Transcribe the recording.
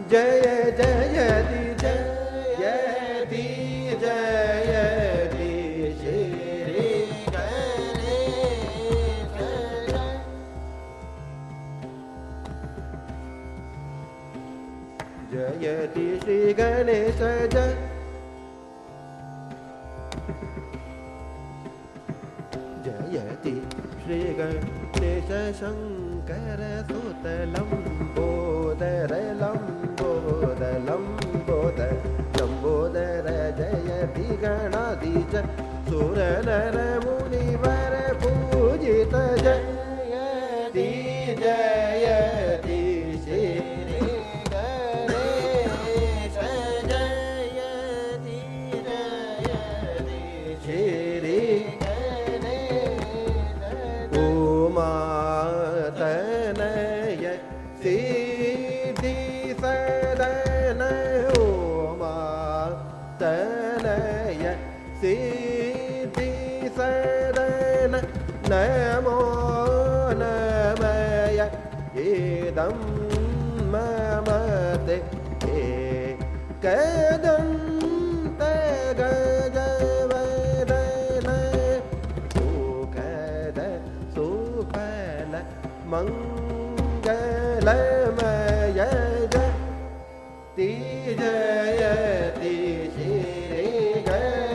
जय जयति जयति जयति श्री गणेश जयति श्री गणेश जयति श्री गणेश शंकर सुत लंबोदर लंबोदर लंबोदर लंबोदर जयति गणाधीश सुर नर मुनिवर पूजित जयति जयति श्री गणेश जयति जयति श्री उमातनय सिद्धि सदन उमातनय सिद्धि सदन नमो नमय इदं ममते एकदन्त गजवदन सुखद सुफल मंगलमय जयति जयति श्री गणेश